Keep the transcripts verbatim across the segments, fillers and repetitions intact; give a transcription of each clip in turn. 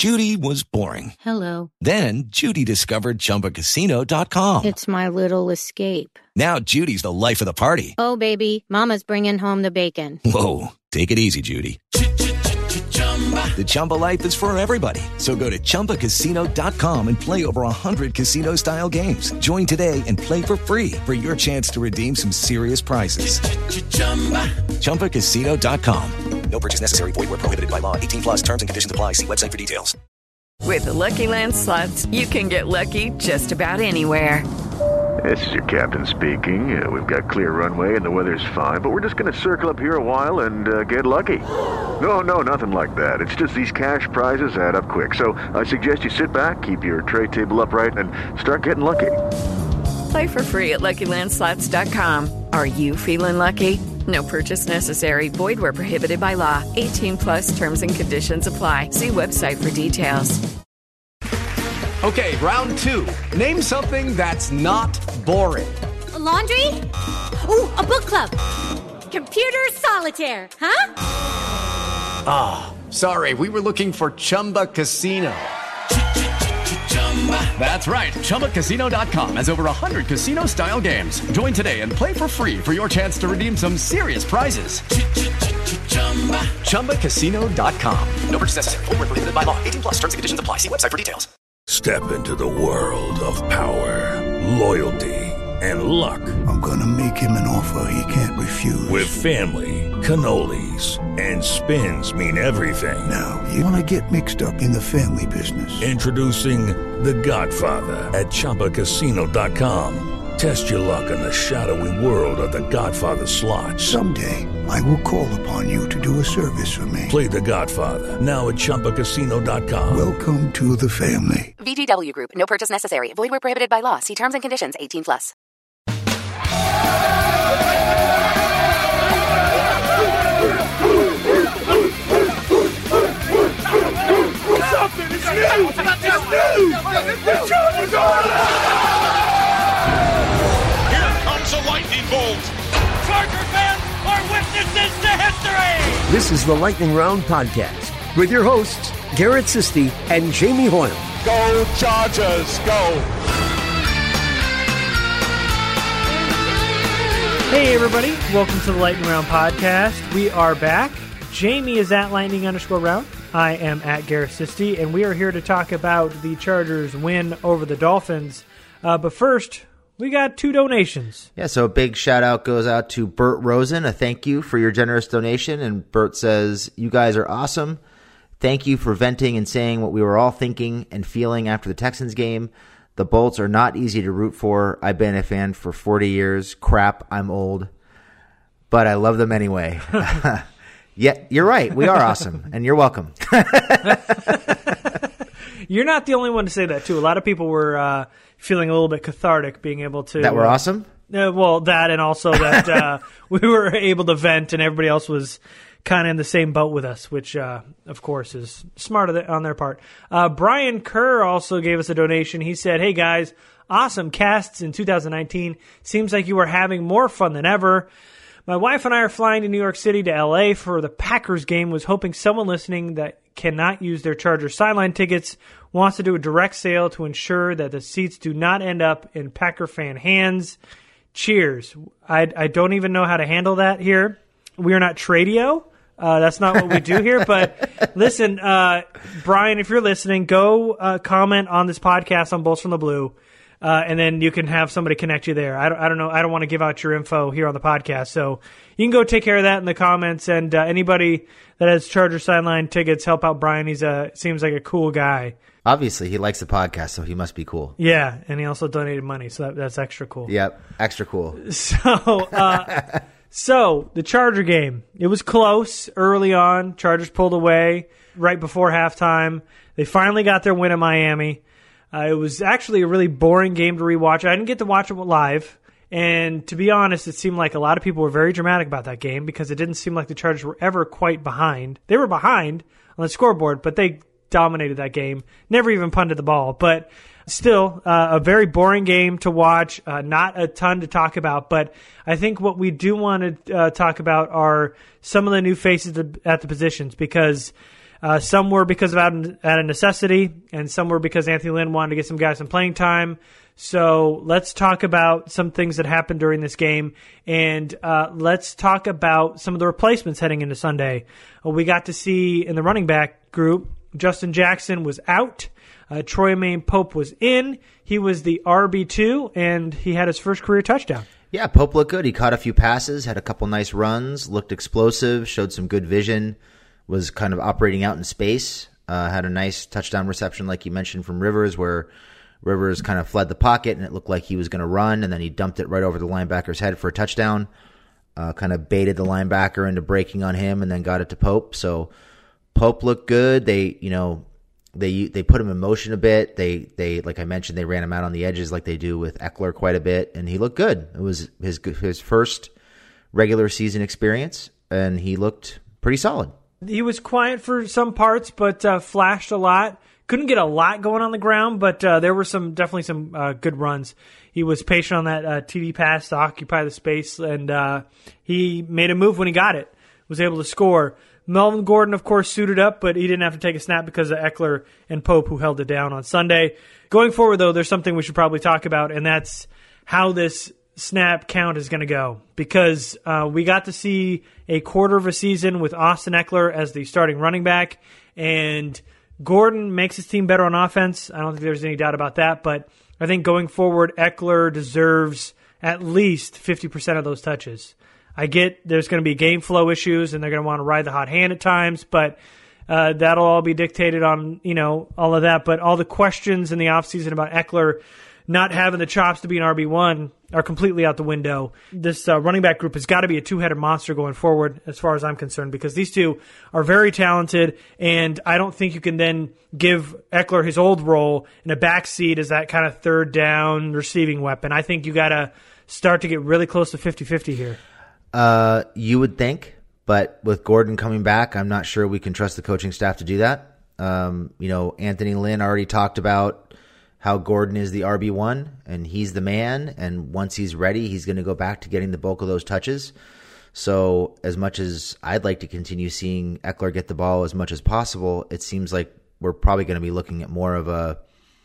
Judy was boring. Hello. Then Judy discovered Chumba Casino dot com. It's my little escape. Now Judy's the life of the party. Oh, baby, mama's bringing home the bacon. Whoa, take it easy, Judy. The Chumba life is for everybody. So go to Chumba Casino dot com and play over one hundred casino-style games. Join today and play for free for your chance to redeem some serious prizes. Chumba Casino dot com. No purchase necessary. Void where prohibited by law. eighteen plus terms and conditions apply. See website for details. With the Lucky Land Slots, you can get lucky just about anywhere. This is your captain speaking. Uh, we've got clear runway and the weather's fine, but we're just going to circle up here a while and uh, get lucky. No, no, nothing like that. It's just these cash prizes add up quick. So I suggest you sit back, keep your tray table upright, and start getting lucky. Play for free at Lucky Land Slots dot com. Are you feeling lucky? No purchase necessary. Void where prohibited by law. eighteen plus terms and conditions apply. See website for details. Okay, round two. Name something that's not boring. A laundry? Ooh, a book club. Computer solitaire, huh? Ah, oh, sorry. We were looking for Chumba Casino. That's right. Chumba Casino dot com has over one hundred casino-style games. Join today and play for free for your chance to redeem some serious prizes. Chumba Casino dot com. No purchase necessary. Void where prohibited by law. eighteen plus terms and conditions apply. See website for details. Step into the world of power, loyalty, and luck. I'm gonna make him an offer he can't refuse. With family, cannolis, and spins mean everything. Now, you wanna get mixed up in the family business. Introducing The Godfather at Chumba Casino dot com. Test your luck in the shadowy world of The Godfather slot. Someday, I will call upon you to do a service for me. Play The Godfather, now at Chumba Casino dot com. Welcome to the family. V G W Group, no purchase necessary. Void where prohibited by law. See terms and conditions, eighteen plus. Something is new! It's new! The Chargers are alive! Here comes a lightning bolt! Charger fans are witnesses to history! This is the Lightning Round Podcast with your hosts, Garrett Sisti and Jamie Hoyle. Go Chargers, go! Hey everybody, welcome to the Lightning Round Podcast. We are back. Jamie is at Lightning underscore round. I am at Garrett Sisti, and we are here to talk about the Chargers' win over the Dolphins. Uh, but first, we got two donations. Yeah, so a big shout out goes out to Bert Rosen. A thank you for your generous donation. And Bert says, you guys are awesome. Thank you for venting and saying what we were all thinking and feeling after the Texans game. The Bolts are not easy to root for. I've been a fan for forty years. Crap, I'm old. But I love them anyway. Yeah, you're right. We are awesome, and you're welcome. You're not the only one to say that, too. A lot of people were uh, feeling a little bit cathartic being able to... That we're uh, awesome? Uh, well, that and also that uh, we were able to vent and everybody else was kind of in the same boat with us, which, uh, of course, is smart on their part. Uh, Brian Kerr also gave us a donation. He said, hey, guys, awesome casts in two thousand nineteen. Seems like you are having more fun than ever. My wife and I are flying to New York City to L A for the Packers game. Was hoping someone listening that cannot use their Chargers sideline tickets wants to do a direct sale to ensure that the seats do not end up in Packer fan hands. Cheers. I, I don't even know how to handle that here. We are not Tradio. Uh, that's not what we do here. But listen, uh, Brian, if you're listening, go uh, comment on this podcast on Bolts from the Blue. Uh, and then you can have somebody connect you there. I don't, I don't know. I don't want to give out your info here on the podcast. So you can go take care of that in the comments. And uh, anybody that has Charger sideline tickets, help out Brian. He's a seems like a cool guy. Obviously, he likes the podcast, so he must be cool. Yeah, and he also donated money, so that, that's extra cool. Yep, extra cool. So, uh, so the Charger game, it was close early on. Chargers pulled away right before halftime. They finally got their win in Miami. Uh, it was actually a really boring game to rewatch. I didn't get to watch it live, and to be honest, it seemed like a lot of people were very dramatic about that game because it didn't seem like the Chargers were ever quite behind. They were behind on the scoreboard, but they dominated that game. Never even punted the ball, but still uh, a very boring game to watch. Uh, not a ton to talk about, but I think what we do want to uh, talk about are some of the new faces at the positions because Uh, some were because of out, out of necessity, and some were because Anthony Lynn wanted to get some guys some playing time. So let's talk about some things that happened during this game, and uh, let's talk about some of the replacements heading into Sunday. Uh, we got to see in the running back group, Justin Jackson was out. Uh, Troymaine Pope was in. He was the R B two, and he had his first career touchdown. Yeah, Pope looked good. He caught a few passes, had a couple nice runs, looked explosive, showed some good vision, was kind of operating out in space, uh, had a nice touchdown reception like you mentioned from Rivers, where Rivers kind of fled the pocket and it looked like he was going to run, and then he dumped it right over the linebacker's head for a touchdown, uh, kind of baited the linebacker into breaking on him and then got it to Pope. So Pope looked good. They, you know, they they put him in motion a bit. They, they like I mentioned, they ran him out on the edges like they do with Eckler quite a bit, and he looked good. It was his his first regular season experience, and he looked pretty solid. He was quiet for some parts, but uh, flashed a lot. Couldn't get a lot going on the ground, but uh, there were some definitely some uh, good runs. He was patient on that uh, T D pass to occupy the space, and uh, he made a move when he got it, was able to score. Melvin Gordon, of course, suited up, but he didn't have to take a snap because of Eckler and Pope, who held it down on Sunday. Going forward, though, there's something we should probably talk about, and that's how this snap count is going to go, because uh, we got to see a quarter of a season with Austin Eckler as the starting running back, and Gordon makes his team better on offense. I don't think there's any doubt about that, but I think going forward, Eckler deserves at least fifty percent of those touches. I get there's going to be game flow issues, and they're going to want to ride the hot hand at times, but uh, that'll all be dictated on, you know, all of that. But all the questions in the offseason about Eckler not having the chops to be an R B one are completely out the window. This uh, running back group has got to be a two-headed monster going forward, as far as I'm concerned, because these two are very talented, and I don't think you can then give Eckler his old role in a backseat as that kind of third down receiving weapon. I think you got to start to get really close to fifty-fifty here. Uh, you would think, but with Gordon coming back, I'm not sure we can trust the coaching staff to do that. Um, you know, Anthony Lynn already talked about how Gordon is the R B one and he's the man, and once he's ready, he's going to go back to getting the bulk of those touches. So as much as I'd like to continue seeing Eckler get the ball as much as possible, it seems like we're probably going to be looking at more of a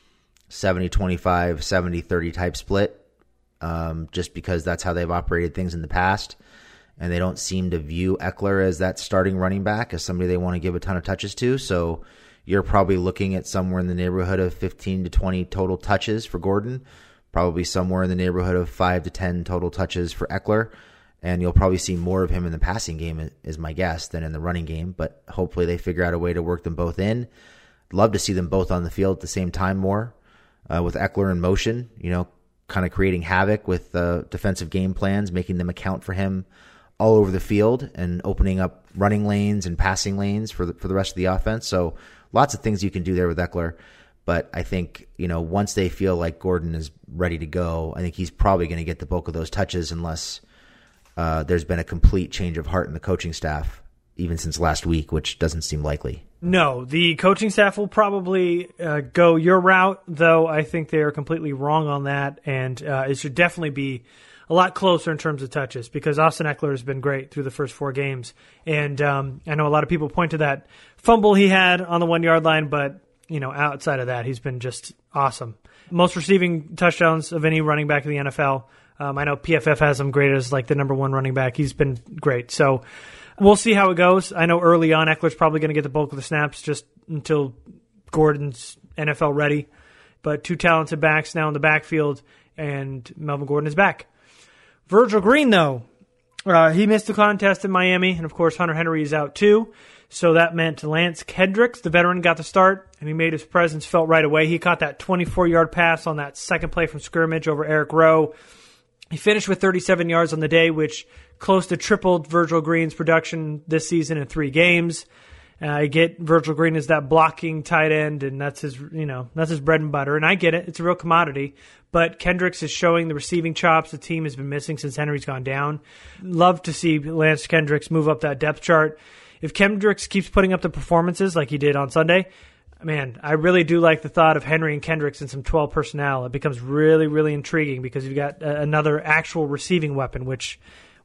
seventy twenty-five, seventy thirty type split, um, just because that's how they've operated things in the past. And they don't seem to view Eckler as that starting running back, as somebody they want to give a ton of touches to. So you're probably looking at somewhere in the neighborhood of fifteen to twenty total touches for Gordon, probably somewhere in the neighborhood of five to ten total touches for Eckler. And you'll probably see more of him in the passing game, is my guess, than in the running game. But hopefully they figure out a way to work them both in. Love to see them both on the field at the same time more, uh, with Eckler in motion, you know, kind of creating havoc with uh, defensive game plans, making them account for him all over the field and opening up running lanes and passing lanes for the, for the rest of the offense. So lots of things you can do there with Eckler. But I think, you know, once they feel like Gordon is ready to go, I think he's probably going to get the bulk of those touches unless uh, there's been a complete change of heart in the coaching staff, even since last week, which doesn't seem likely. No, the coaching staff will probably uh, go your route, though I think they are completely wrong on that, and uh, it should definitely be a lot closer in terms of touches, because Austin Eckler has been great through the first four games. And um, I know a lot of people point to that fumble he had on the one-yard line, but you know, outside of that, he's been just awesome. Most receiving touchdowns of any running back in the N F L. Um, I know P F F has him graded as like the number one running back. He's been great. So we'll see how it goes. I know early on Eckler's probably going to get the bulk of the snaps just until Gordon's N F L ready. But two talented backs now in the backfield, and Melvin Gordon is back. Virgil Green, though, uh, he missed the contest in Miami, and of course Hunter Henry is out too. So that meant Lance Kendricks, the veteran, got the start, and he made his presence felt right away. He caught that twenty-four-yard pass on that second play from scrimmage over Eric Rowe. He finished with thirty-seven yards on the day, which close to tripled Virgil Green's production this season in three games. Uh, I get Virgil Green as that blocking tight end, and that's his, you know, that's his bread and butter, and I get it. It's a real commodity. But Kendricks is showing the receiving chops the team has been missing since Henry's gone down. Love to see Lance Kendricks move up that depth chart. If Kendricks keeps putting up the performances like he did on Sunday, man, I really do like the thought of Henry and Kendricks in some twelve personnel. It becomes really, really intriguing because you've got another actual receiving weapon, which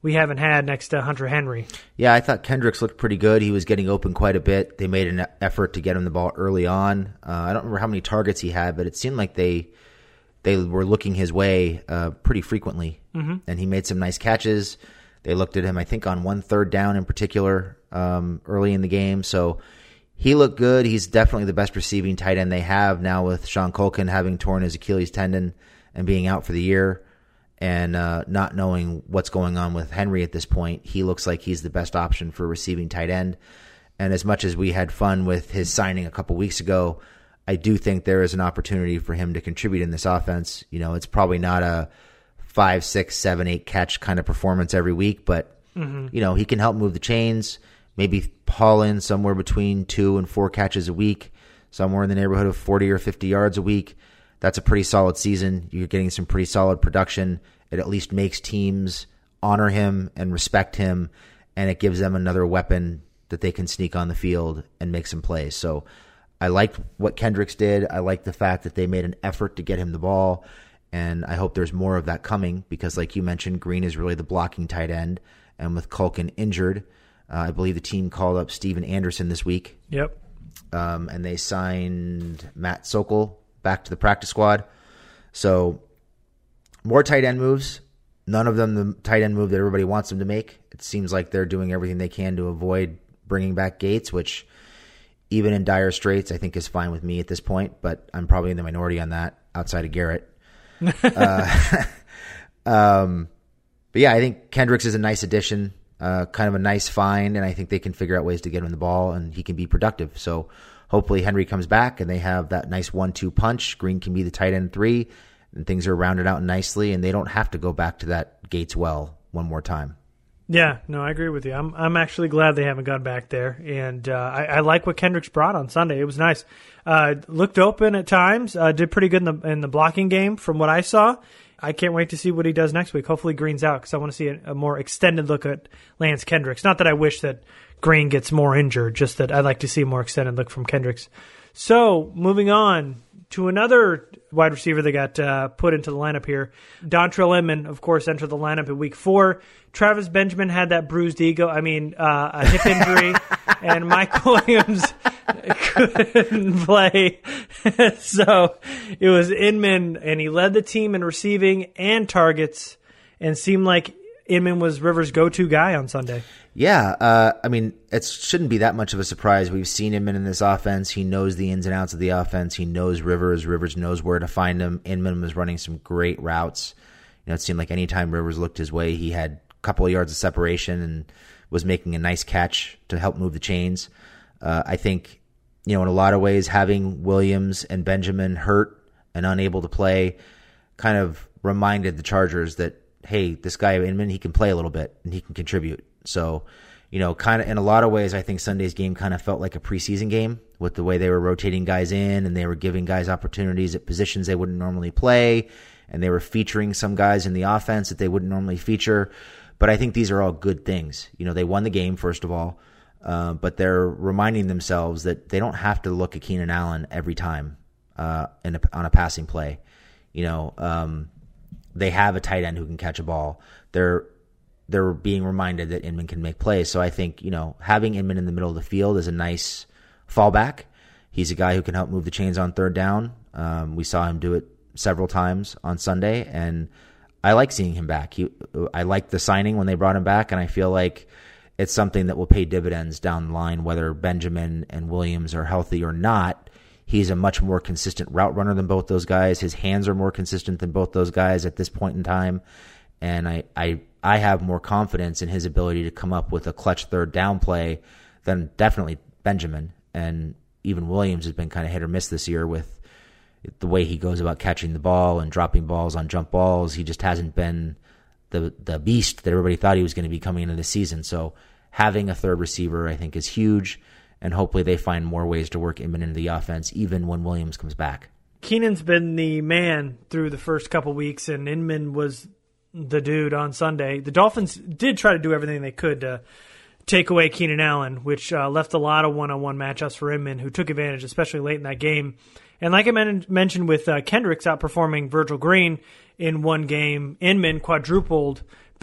we haven't had next to Hunter Henry. Yeah, I thought Kendricks looked pretty good. He was getting open quite a bit. They made an effort to get him the ball early on. Uh, I don't remember how many targets he had, but it seemed like they they were looking his way uh, pretty frequently. Mm-hmm. And he made some nice catches. They looked at him, I think, on one third down in particular um, early in the game. So he looked good. He's definitely the best receiving tight end they have now with Sean Culkin having torn his Achilles tendon and being out for the year. And uh, not knowing what's going on with Henry at this point, he looks like he's the best option for receiving tight end. And as much as we had fun with his signing a couple weeks ago, I do think there is an opportunity for him to contribute in this offense. You know, it's probably not a five, six, seven, eight catch kind of performance every week, but, mm-hmm. you know, he can help move the chains, maybe haul in somewhere between two and four catches a week, somewhere in the neighborhood of forty or fifty yards a week. That's a pretty solid season. You're getting some pretty solid production. It at least makes teams honor him and respect him, and it gives them another weapon that they can sneak on the field and make some plays. So I liked what Kendricks did. I like the fact that they made an effort to get him the ball, and I hope there's more of that coming because, like you mentioned, Green is really the blocking tight end, and with Culkin injured, uh, I believe the team called up Steven Anderson this week. Yep. Um, and they signed Matt Sokol back to the practice squad. So more tight end moves. None of them the tight end move that everybody wants them to make. It seems like they're doing everything they can to avoid bringing back Gates, which even in dire straits, I think is fine with me at this point, but I'm probably in the minority on that outside of Garrett. uh, um, but yeah, I think Kendricks is a nice addition, uh, kind of a nice find, and I think they can figure out ways to get him the ball and he can be productive. So hopefully Henry comes back and they have that nice one two punch. Green can be the tight end three, and things are rounded out nicely, and they don't have to go back to that Gates well one more time. Yeah, no, I agree with you. I'm I'm actually glad they haven't gone back there, and uh, I, I like what Kendricks brought on Sunday. It was nice. Uh, looked open at times. Uh, did pretty good in the in the blocking game from what I saw. I can't wait to see what he does next week. Hopefully Green's out because I want to see a, a more extended look at Lance Kendricks. Not that I wish that Green gets more injured, just that I'd like to see a more extended look from Kendricks. So moving on to another wide receiver that got uh, put into the lineup here. Dontrell Inman, of course, entered the lineup in week four. Travis Benjamin had that bruised ego, I mean, uh, a hip injury, and Mike Williams couldn't play. So it was Inman, and he led the team in receiving and targets, and seemed like Inman was Rivers' go-to guy on Sunday. Yeah, uh, I mean, it shouldn't be that much of a surprise. We've seen Inman in this offense. He knows the ins and outs of the offense. He knows Rivers. Rivers knows where to find him. Inman was running some great routes. You know, it seemed like any time Rivers looked his way, he had a couple of yards of separation and was making a nice catch to help move the chains. Uh, I think, you know, in a lot of ways, having Williams and Benjamin hurt and unable to play kind of reminded the Chargers that, hey, this guy Inman, he can play a little bit and he can contribute. So, you know, kind of in a lot of ways, I think Sunday's game kind of felt like a preseason game with the way they were rotating guys in and they were giving guys opportunities at positions they wouldn't normally play, and they were featuring some guys in the offense that they wouldn't normally feature. But I think these are all good things. You know, they won the game, first of all, uh, but they're reminding themselves that they don't have to look at Keenan Allen every time uh, in a, on a passing play. You know, um, they have a tight end who can catch a ball. They're they're being reminded that Inman can make plays. So I think, you know, having Inman in the middle of the field is a nice fallback. He's a guy who can help move the chains on third down. Um, we saw him do it several times on Sunday, and I like seeing him back. He, I like the signing when they brought him back, and I feel like it's something that will pay dividends down the line, whether Benjamin and Williams are healthy or not. He's a much more consistent route runner than both those guys. His hands are more consistent than both those guys at this point in time. And I, I, I have more confidence in his ability to come up with a clutch third down play than definitely Benjamin. And even Williams has been kind of hit or miss this year with the way he goes about catching the ball and dropping balls on jump balls. He just hasn't been the the beast that everybody thought he was going to be coming into the season. So having a third receiver, I think, is huge. And hopefully they find more ways to work Inman into the offense, even when Williams comes back. Keenan's been the man through the first couple weeks, and Inman was the dude on Sunday. The Dolphins did try to do everything they could to take away Keenan Allen, which uh, left a lot of one-on-one matchups for Inman, who took advantage, especially late in that game. And like I men- mentioned with uh, Kendricks outperforming Virgil Green in one game, Inman quadrupled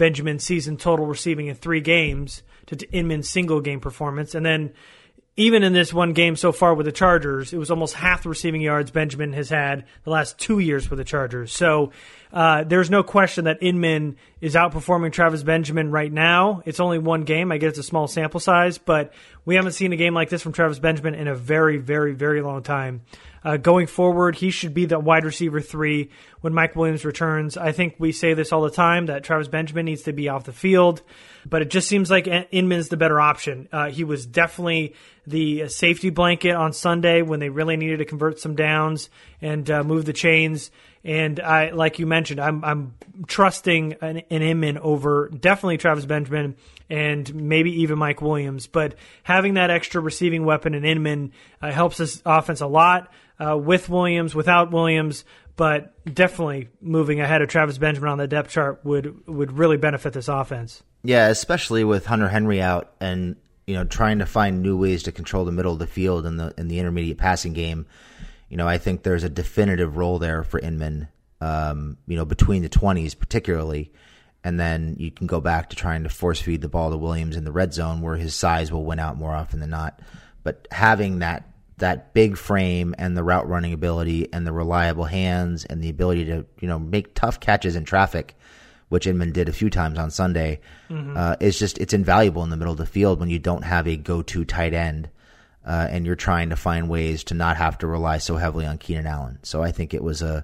Benjamin's season total receiving in three games to Inman's single game performance. And then even in this one game so far with the Chargers, it was almost half the receiving yards Benjamin has had the last two years with the Chargers. So uh, there's no question that Inman is outperforming Travis Benjamin right now. It's only one game. I get it's a small sample size, but we haven't seen a game like this from Travis Benjamin in a very, very, very long time. Uh, going forward, he should be the wide receiver three when Mike Williams returns. I think we say this all the time, that Travis Benjamin needs to be off the field, but it just seems like Inman's the better option. Uh, he was definitely the safety blanket on Sunday when they really needed to convert some downs and uh, move the chains. And I, like you mentioned, I'm I'm trusting an, an Inman over definitely Travis Benjamin and maybe even Mike Williams. But having that extra receiving weapon in Inman uh, helps this offense a lot uh, with Williams, without Williams. But definitely moving ahead of Travis Benjamin on the depth chart would would really benefit this offense. Yeah, especially with Hunter Henry out and you know trying to find new ways to control the middle of the field in the in the intermediate passing game. You know, I think there's a definitive role there for Inman, um, you know, between the twenties particularly. And then you can go back to trying to force feed the ball to Williams in the red zone where his size will win out more often than not. But having that that big frame and the route running ability and the reliable hands and the ability to, you know, make tough catches in traffic, which Inman did a few times on Sunday, mm-hmm. uh, is just, it's invaluable in the middle of the field when you don't have a go-to tight end. Uh, and you're trying to find ways to not have to rely so heavily on Keenan Allen. So I think it was a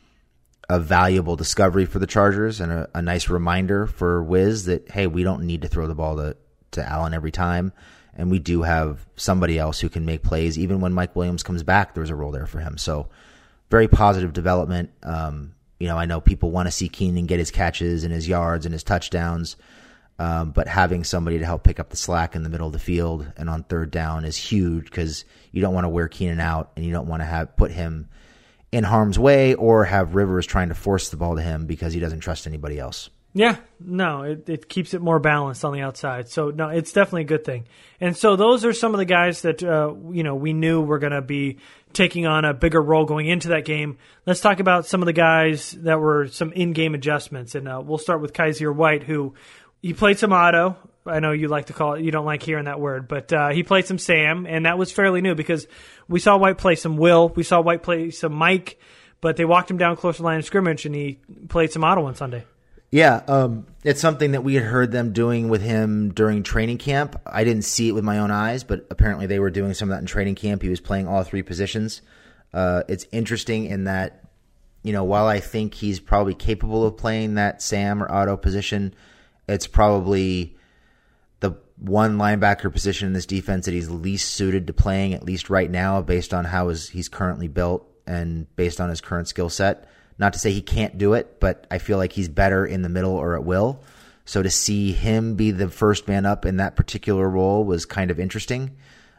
a valuable discovery for the Chargers and a, a nice reminder for Wiz that, hey, we don't need to throw the ball to, to Allen every time. And we do have somebody else who can make plays. Even when Mike Williams comes back, there's a role there for him. So very positive development. Um, you know, I know people want to see Keenan get his catches and his yards and his touchdowns. Um, but having somebody to help pick up the slack in the middle of the field and on third down is huge because you don't want to wear Keenan out and you don't want to have put him in harm's way or have Rivers trying to force the ball to him because he doesn't trust anybody else. Yeah, no, it, it keeps it more balanced on the outside. So, no, it's definitely a good thing. And so those are some of the guys that, uh, you know, we knew were going to be taking on a bigger role going into that game. Let's talk about some of the guys that were some in-game adjustments. And uh, we'll start with Kyzir White, who he played some auto. I know you like to call it, you don't like hearing that word, but uh, he played some Sam, and that was fairly new because we saw White play some Will, we saw White play some Mike, but they walked him down close to the line of scrimmage, and he played some auto on Sunday. Yeah, um, it's something that we had heard them doing with him during training camp. I didn't see it with my own eyes, but apparently they were doing some of that in training camp. He was playing all three positions. Uh, it's interesting in that, you know, while I think he's probably capable of playing that Sam or auto position, it's probably the one linebacker position in this defense that he's least suited to playing, at least right now, based on how his, he's currently built and based on his current skill set. Not to say he can't do it, but I feel like he's better in the middle or at will. So to see him be the first man up in that particular role was kind of interesting.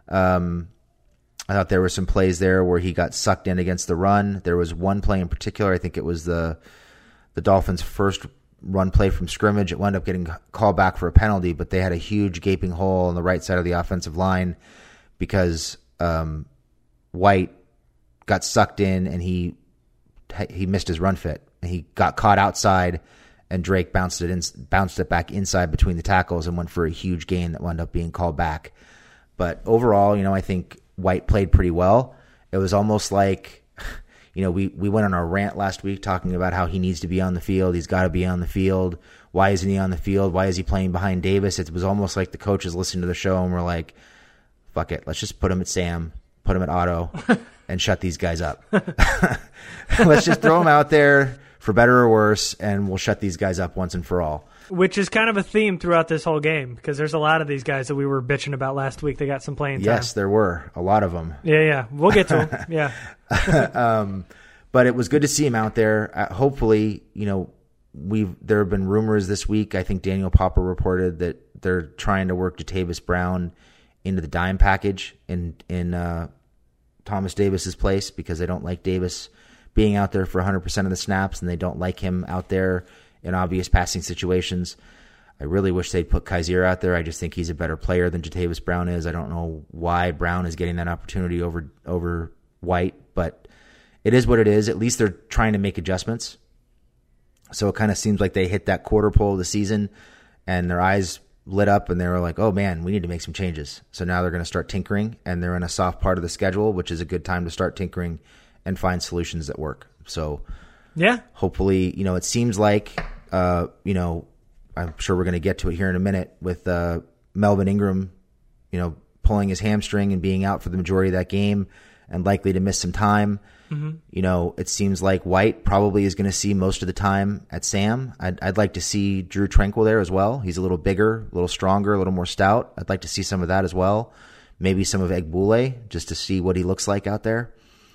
Um, I thought there were some plays there where he got sucked in against the run. There was one play in particular, I think it was the the Dolphins' first run play from scrimmage. It wound up getting called back for a penalty, but they had a huge gaping hole on the right side of the offensive line because um, White got sucked in and he he missed his run fit. He got caught outside, and Drake bounced it in, bounced it back inside between the tackles and went for a huge gain that wound up being called back. But overall, you know, I think White played pretty well. It was almost like, you know, we, we went on our rant last week talking about how he needs to be on the field. He's got to be on the field. Why isn't he on the field? Why is he playing behind Davis? It was almost like the coaches listened to the show and were like, fuck it, let's just put him at Sam, put him at Otto, and shut these guys up. Let's just throw them out there for better or worse, and we'll shut these guys up once and for all. Which is kind of a theme throughout this whole game, because there's a lot of these guys that we were bitching about last week. They got some playing time. Yes, there were. A lot of them. Yeah, yeah. We'll get to them. Yeah. um, but it was good to see him out there. Uh, hopefully, you know, we've there have been rumors this week. I think Daniel Popper reported that they're trying to work Jatavis Brown into the dime package in, in uh, Thomas Davis's place because they don't like Davis being out there for one hundred percent of the snaps, and they don't like him out there in obvious passing situations. I really wish they'd put Kyzir out there. I just think he's a better player than Jatavis Brown is. I don't know why Brown is getting that opportunity over over White, but it is what it is. At least they're trying to make adjustments. So it kind of seems like they hit that quarter pole of the season and their eyes lit up and they were like, oh man, we need to make some changes. So now they're going to start tinkering, and they're in a soft part of the schedule, which is a good time to start tinkering and find solutions that work. So yeah, hopefully, you know, it seems like, uh, you know, I'm sure we're going to get to it here in a minute with uh, Melvin Ingram, you know, pulling his hamstring and being out for the majority of that game and likely to miss some time. Mm-hmm. You know, it seems like White probably is going to see most of the time at Sam. I'd, I'd like to see Drew Tranquil there as well. He's a little bigger, a little stronger, a little more stout. I'd like to see some of that as well. Maybe some of Egbule, just to see what he looks like out there.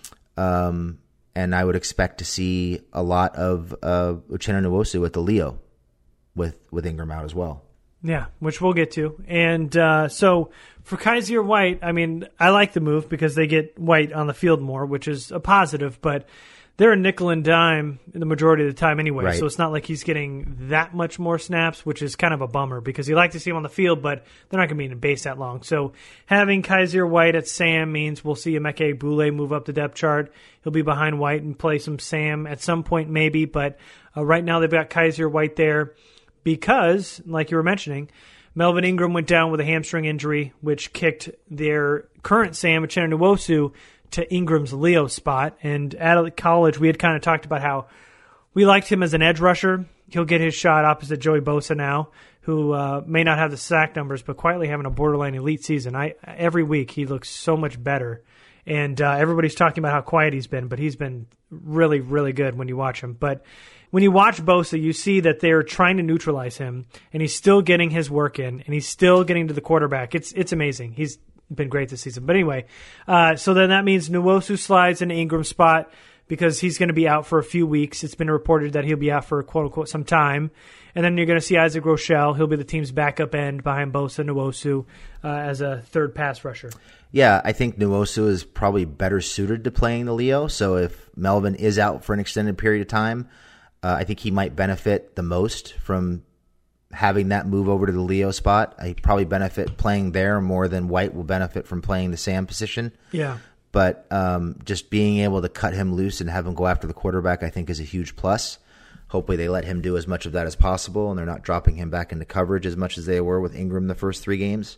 Um, and I would expect to see a lot of uh, Uchenna Nwosu at the Leo with, with Ingram out as well. Yeah, which we'll get to. And uh, so for Kaiser White, I mean, I like the move because they get White on the field more, which is a positive, but they're a nickel and dime the majority of the time anyway, right. So it's not like he's getting that much more snaps, which is kind of a bummer because you like to see him on the field, but they're not going to be in base that long. So having Kaiser White at Sam means we'll see Emeka Egbule move up the depth chart. He'll be behind White and play some Sam at some point maybe, but uh, right now they've got Kaiser White there. Because, like you were mentioning, Melvin Ingram went down with a hamstring injury, which kicked their current Sam, Uchenna Nwosu, to Ingram's Leo spot. And at college, we had kind of talked about how we liked him as an edge rusher. He'll get his shot opposite Joey Bosa now, who uh, may not have the sack numbers, but quietly having a borderline elite season. I every week he looks so much better. And uh, everybody's talking about how quiet he's been, but he's been really, really good when you watch him. But when you watch Bosa, you see that they're trying to neutralize him, and he's still getting his work in, and he's still getting to the quarterback. It's it's amazing. He's been great this season. But anyway, uh, so then that means Nwosu slides into Ingram's spot because he's going to be out for a few weeks. It's been reported that he'll be out for, quote-unquote, some time. And then you're going to see Isaac Rochelle. He'll be the team's backup end behind Bosa and Nwosu uh, as a third pass rusher. Yeah, I think Nwosu is probably better suited to playing the Leo. So if Melvin is out for an extended period of time, Uh, I think he might benefit the most from having that move over to the Leo spot. He probably benefit playing there more than White will benefit from playing the Sam position. Yeah. But um, just being able to cut him loose and have him go after the quarterback, I think, is a huge plus. Hopefully they let him do as much of that as possible, and they're not dropping him back into coverage as much as they were with Ingram the first three games.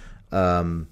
Um,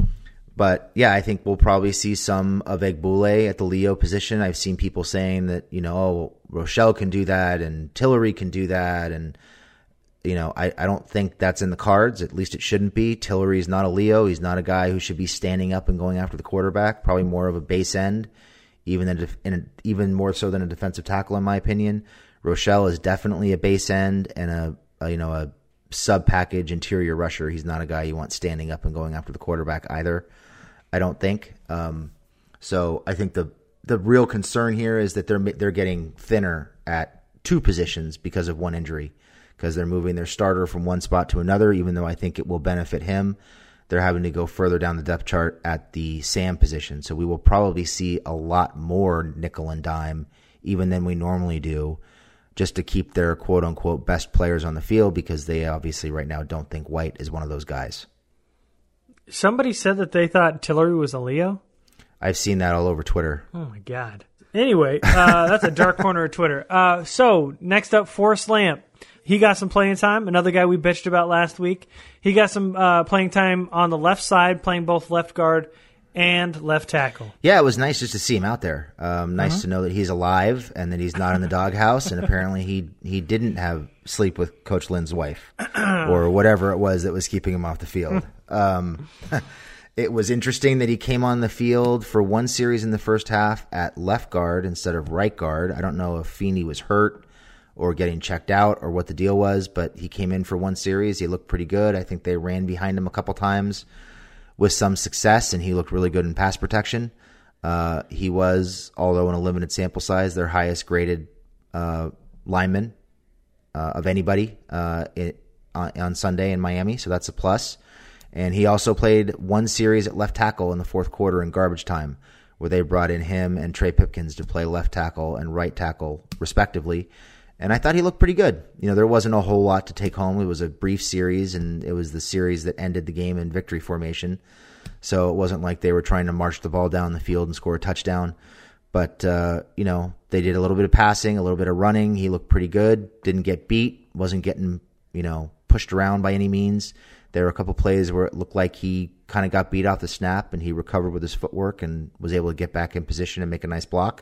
But, yeah, I think we'll probably see some of Egbule at the Leo position. I've seen people saying that, you know, oh, Rochelle can do that and Tillery can do that. And, you know, I, I don't think that's in the cards. At least it shouldn't be. Tillery's not a Leo. He's not a guy who should be standing up and going after the quarterback. Probably more of a base end, even, in a, in a, even more so than a defensive tackle, in my opinion. Rochelle is definitely a base end and a, a you know, a sub-package interior rusher. He's not a guy you want standing up and going after the quarterback either. I don't think. Um, so I think the the real concern here is that they're they're getting thinner at two positions because of one injury, because they're moving their starter from one spot to another. Even though I think it will benefit him, they're having to go further down the depth chart at the Sam position. So we will probably see a lot more nickel and dime even than we normally do, just to keep their quote unquote best players on the field, because they obviously right now don't think White is one of those guys. Somebody said that they thought Tillery was a Leo? I've seen that all over Twitter. Oh, my God. Anyway, uh, that's a dark corner of Twitter. Uh, so, next up, Forrest Lamp. He got some playing time, another guy we bitched about last week. He got some uh, playing time on the left side, playing both left guard and left tackle. Yeah, it was nice just to see him out there. Um, nice uh-huh. to know that he's alive and that he's not in the doghouse, and apparently he, he didn't have sleep with Coach Lynn's wife or whatever it was that was keeping him off the field. Um, it was interesting that he came on the field for one series in the first half at left guard instead of right guard. I don't know if Feeney was hurt or getting checked out or what the deal was, but he came in for one series. He looked pretty good. I think they ran behind him a couple times with some success, and he looked really good in pass protection. Uh, he was, although in a limited sample size, their highest graded uh, lineman uh, of anybody uh, it, on, on Sunday in Miami, so that's a plus. And he also played one series at left tackle in the fourth quarter in garbage time, where they brought in him and Trey Pipkins to play left tackle and right tackle, respectively. And I thought he looked pretty good. You know, there wasn't a whole lot to take home. It was a brief series, and it was the series that ended the game in victory formation. So it wasn't like they were trying to march the ball down the field and score a touchdown. But, uh, you know, they did a little bit of passing, a little bit of running. He looked pretty good. Didn't get beat. Wasn't getting, you know, pushed around by any means. There were a couple plays where it looked like he kind of got beat off the snap, and he recovered with his footwork and was able to get back in position and make a nice block.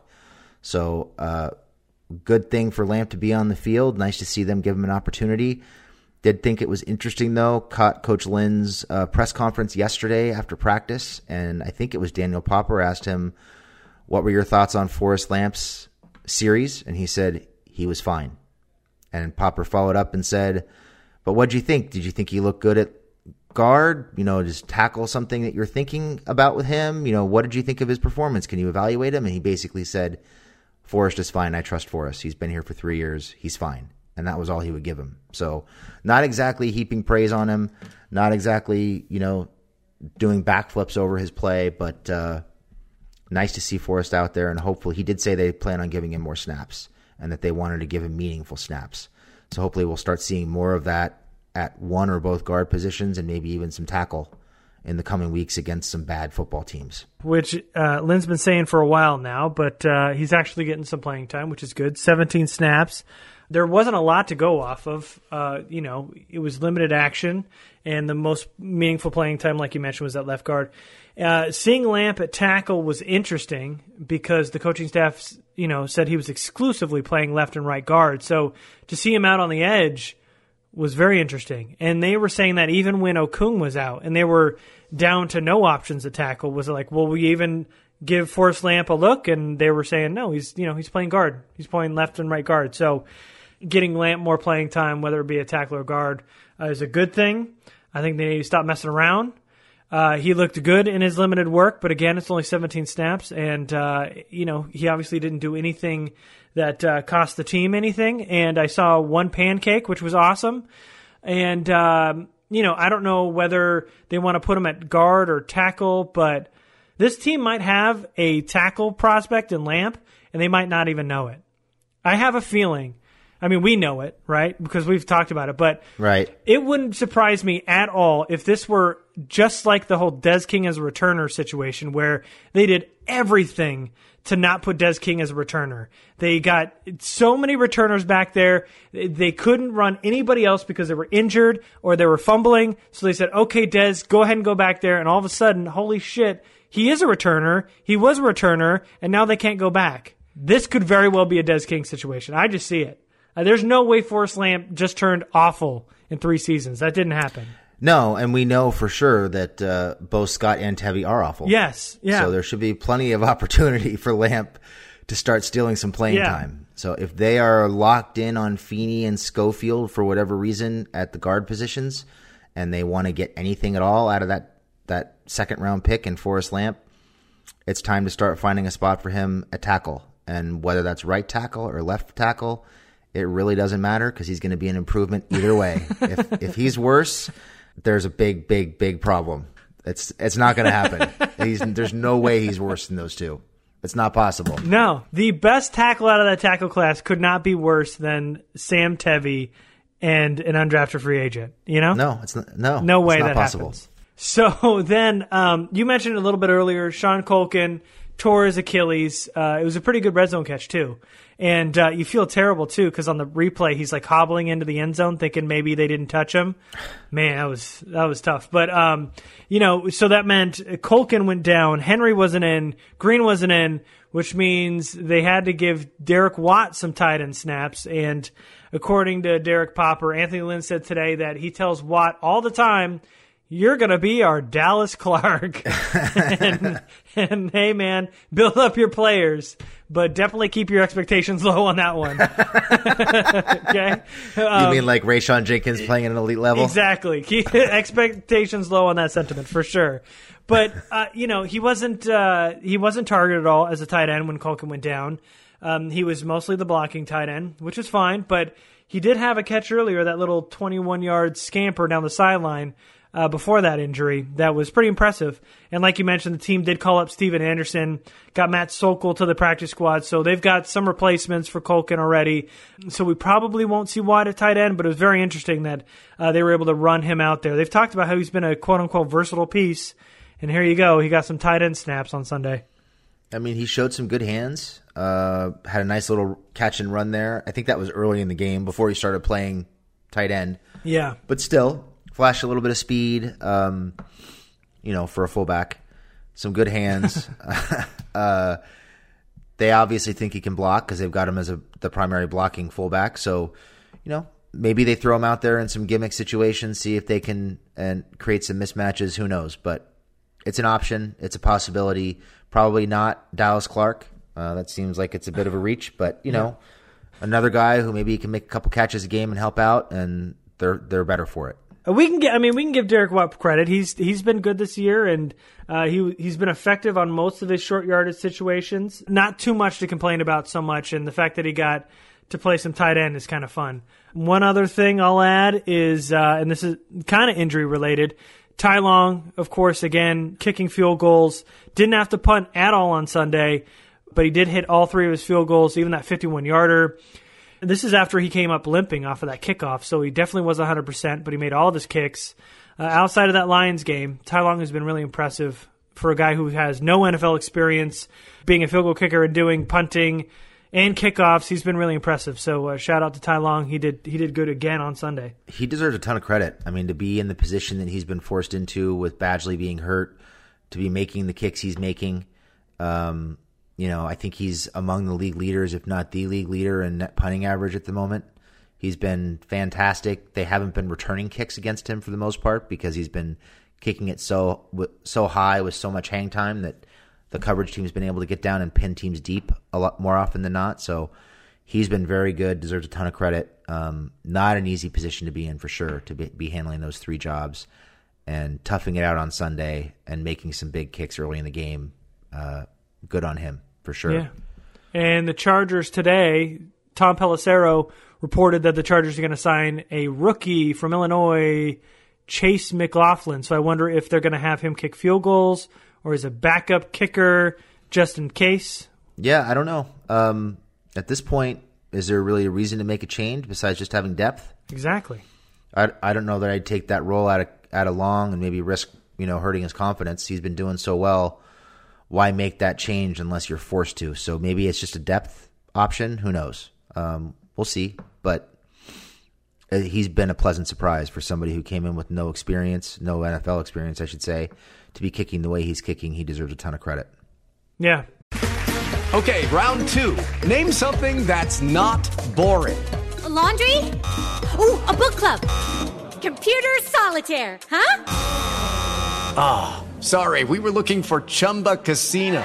So, uh, good thing for Lamp to be on the field. Nice to see them give him an opportunity. Did think it was interesting, though. Caught Coach Lynn's uh, press conference yesterday after practice, and I think it was Daniel Popper asked him, what were your thoughts on Forrest Lamp's series? And he said he was fine. And Popper followed up and said, but what'd you think? Did you think he looked good at guard? You know, just tackle something that you're thinking about with him? You know, what did you think of his performance? Can you evaluate him? And he basically said, Forrest is fine. I trust Forrest. He's been here for three years. He's fine. And that was all he would give him. So not exactly heaping praise on him, not exactly, you know, doing backflips over his play, but uh, nice to see Forrest out there. And hopefully he did say they plan on giving him more snaps and that they wanted to give him meaningful snaps. So hopefully we'll start seeing more of that at one or both guard positions and maybe even some tackle in the coming weeks against some bad football teams. Which uh, Lynn's been saying for a while now, but uh, he's actually getting some playing time, which is good. seventeen snaps. There wasn't a lot to go off of. Uh, you know, it was limited action, and the most meaningful playing time, like you mentioned, was at left guard. Uh, seeing Lamp at tackle was interesting because the coaching staff, you know, said he was exclusively playing left and right guard. So to see him out on the edge was very interesting. And they were saying that even when Okung was out and they were down to no options at tackle, was it like, will we even give Forrest Lamp a look? And they were saying, no, he's, you know, he's playing guard. He's playing left and right guard. So getting Lamp more playing time, whether it be a tackle or guard, uh, is a good thing. I think they need to stop messing around. Uh, he looked good in his limited work, but again, it's only seventeen snaps, and uh, you know, he obviously didn't do anything that uh, cost the team anything. And I saw one pancake, which was awesome. And um, you know, I don't know whether they want to put him at guard or tackle, but this team might have a tackle prospect in Lamp, and they might not even know it. I have a feeling. I mean, we know it, right? Because we've talked about it, but right. It wouldn't surprise me at all if this were just like the whole Des King as a returner situation where they did everything to not put Des King as a returner. They got so many returners back there. They couldn't run anybody else because they were injured or they were fumbling. So they said, okay, Des, go ahead and go back there. And all of a sudden, holy shit, he is a returner. He was a returner, and now they can't go back. This could very well be a Des King situation. I just see it. Uh, there's no way Forrest Lamp just turned awful in three seasons. That didn't happen. No, and we know for sure that uh, both Scott and Tevy are awful. Yes, yeah. So there should be plenty of opportunity for Lamp to start stealing some playing yeah. time. So if they are locked in on Feeney and Schofield for whatever reason at the guard positions, and they want to get anything at all out of that, that second round pick in Forrest Lamp, it's time to start finding a spot for him at tackle. And whether that's right tackle or left tackle, it really doesn't matter because he's going to be an improvement either way. if if he's worse, there's a big, big, big problem. It's it's not going to happen. He's, there's no way he's worse than those two. It's not possible. No. The best tackle out of that tackle class could not be worse than Sam Tevy and an undrafted free agent. You know? No, it's not, no, no way it's not that possible. happens. So then um, you mentioned a little bit earlier, Sean Colkin tore his Achilles. Uh, it was a pretty good red zone catch, too. And uh, you feel terrible, too, because on the replay, he's like hobbling into the end zone thinking maybe they didn't touch him. Man, that was that was tough. But, um, you know, so that meant Colkin went down. Henry wasn't in. Green wasn't in, which means they had to give Derek Watt some tight end snaps. And according to Derek Popper, Anthony Lynn said today that he tells Watt all the time, you're going to be our Dallas Clark. and, and, hey, man, build up your players, but definitely keep your expectations low on that one. Okay? Um, you mean like Rayshawn Jenkins playing at an elite level? Exactly. Keep expectations low on that sentiment, for sure. But, uh, you know, he wasn't uh, he wasn't targeted at all as a tight end when Colkin went down. Um, he was mostly the blocking tight end, which is fine, but he did have a catch earlier, that little twenty-one-yard scamper down the sideline, Uh, before that injury, that was pretty impressive. And like you mentioned, the team did call up Steven Anderson, got Matt Sokol to the practice squad, so they've got some replacements for Colkin already. So we probably won't see Watt at tight end, but it was very interesting that uh, they were able to run him out there. They've talked about how he's been a quote-unquote versatile piece, and here you go. He got some tight end snaps on Sunday. I mean, he showed some good hands. Uh, had a nice little catch and run there. I think that was early in the game before he started playing tight end. Yeah. But still, flashed a little bit of speed, um, you know, for a fullback. Some good hands. uh, they obviously think he can block because they've got him as a, the primary blocking fullback. So, you know, maybe they throw him out there in some gimmick situations, see if they can and create some mismatches. Who knows? But it's an option. It's a possibility. Probably not Dallas Clark. Uh, that seems like it's a bit of a reach, but you know, yeah. another guy who maybe can make a couple catches a game and help out, and they're they're better for it. We can get. I mean, we can give Derek Watt credit. He's he's been good this year, and uh, he he's been effective on most of his short yardage situations. Not too much to complain about so much, and the fact that he got to play some tight end is kind of fun. One other thing I'll add is, uh, and this is kind of injury related. Ty Long, of course, again kicking field goals. Didn't have to punt at all on Sunday, but he did hit all three of his field goals, even that fifty-one yarder. This is after he came up limping off of that kickoff, so he definitely was one hundred percent, but he made all of his kicks. Uh, outside of that Lions game, Ty Long has been really impressive for a guy who has no N F L experience, being a field goal kicker and doing punting and kickoffs. He's been really impressive, so uh, shout out to Ty Long. He did he did good again on Sunday. He deserves a ton of credit. I mean, to be in the position that he's been forced into with Badgley being hurt, to be making the kicks he's making, um, you know, I think he's among the league leaders, if not the league leader in net punting average at the moment. He's been fantastic. They haven't been returning kicks against him for the most part because he's been kicking it so so high with so much hang time that the coverage team's been able to get down and pin teams deep a lot more often than not. So he's been very good, deserves a ton of credit. Um, not an easy position to be in for sure, to be, be handling those three jobs and toughing it out on Sunday and making some big kicks early in the game. Uh, good on him, for sure. Yeah. And the Chargers today, Tom Pelissero reported that the Chargers are going to sign a rookie from Illinois, Chase McLaughlin. So I wonder if they're going to have him kick field goals or as a backup kicker just in case. Yeah, I don't know. Um, at this point, is there really a reason to make a change besides just having depth? Exactly. I, I don't know that I'd take that role out of, out of Long and maybe risk, you know, hurting his confidence. He's been doing so well. Why make that change unless you're forced to? So maybe it's just a depth option. Who knows? Um, we'll see. But he's been a pleasant surprise for somebody who came in with no experience, no N F L experience, I should say, to be kicking the way he's kicking. He deserves a ton of credit. Yeah. Okay, round two. Name something that's not boring. A laundry? Ooh, a book club. Computer solitaire, huh? Ah. Oh. Sorry, we were looking for Chumba Casino.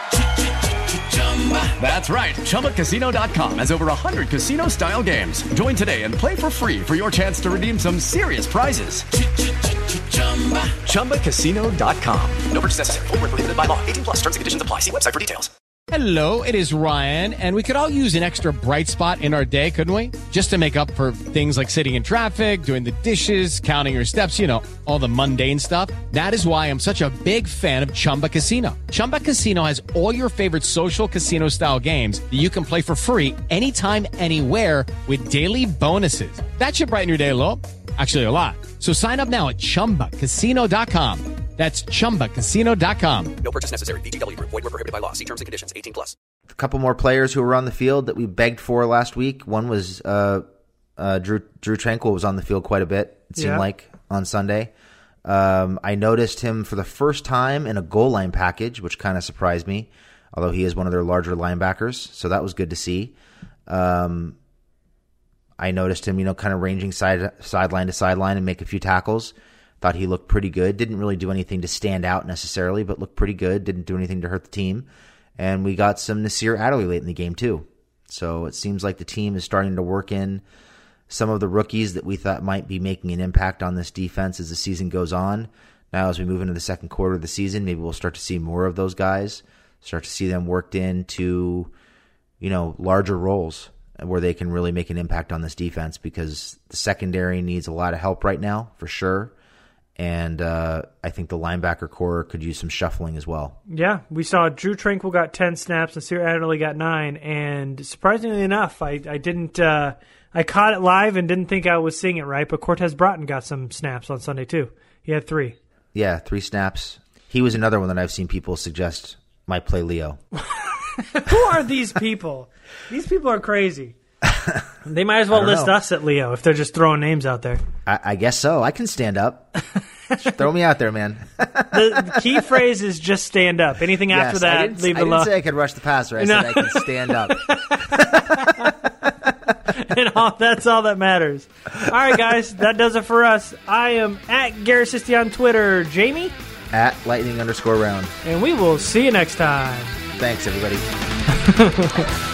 That's right. Chumba Casino dot com has over one hundred casino-style games. Join today and play for free for your chance to redeem some serious prizes. Chumba Casino dot com. No purchase necessary. Void where prohibited by law. eighteen plus. Terms and conditions apply. See website for details. Hello, it is Ryan, and we could all use an extra bright spot in our day, couldn't we? Just to make up for things like sitting in traffic, doing the dishes, counting your steps, you know, all the mundane stuff. That is why I'm such a big fan of Chumba Casino. Chumba Casino has all your favorite social casino-style games that you can play for free anytime, anywhere with daily bonuses. That should brighten your day a little. Actually, a lot. So sign up now at Chumba Casino dot com. That's Chumba Casino dot com. No purchase necessary. V G W. Void where prohibited by law. See terms and conditions. eighteen plus. A couple more players who were on the field that we begged for last week. One was uh, uh, Drew Drew Tranquill was on the field quite a bit, it seemed yeah. like, on Sunday. Um, I noticed him for the first time in a goal line package, which kind of surprised me, although he is one of their larger linebackers, so that was good to see. Um, I noticed him, you know, kind of ranging side sideline to sideline and make a few tackles. Thought he looked pretty good. Didn't really do anything to stand out necessarily, but looked pretty good. Didn't do anything to hurt the team. And we got some Nasir Adderley late in the game too. So it seems like the team is starting to work in some of the rookies that we thought might be making an impact on this defense as the season goes on. Now as we move into the second quarter of the season, maybe we'll start to see more of those guys, start to see them worked into, you know, larger roles where they can really make an impact on this defense, because the secondary needs a lot of help right now, for sure. And uh, I think the linebacker core could use some shuffling as well. Yeah, we saw Drew Tranquill got ten snaps and Nasir Adderley got nine. And surprisingly enough, I, I didn't uh, I caught it live and didn't think I was seeing it right, but Cortez Broughton got some snaps on Sunday too. He had three. Yeah, three snaps. He was another one that I've seen people suggest might play Leo. Who are these people? These people are crazy. They might as well list know. us at Leo if they're just throwing names out there. I, I guess so. I can stand up. Throw me out there, man. the, the key phrase is just stand up. Anything yes, after that, I didn't, leave I it alone. I didn't say I could rush the passer. I No. said I can stand up. And all, that's all that matters. All right, guys, that does it for us. I am at Garrett Sisti on Twitter. Jamie? At lightning underscore round. And we will see you next time. Thanks, everybody.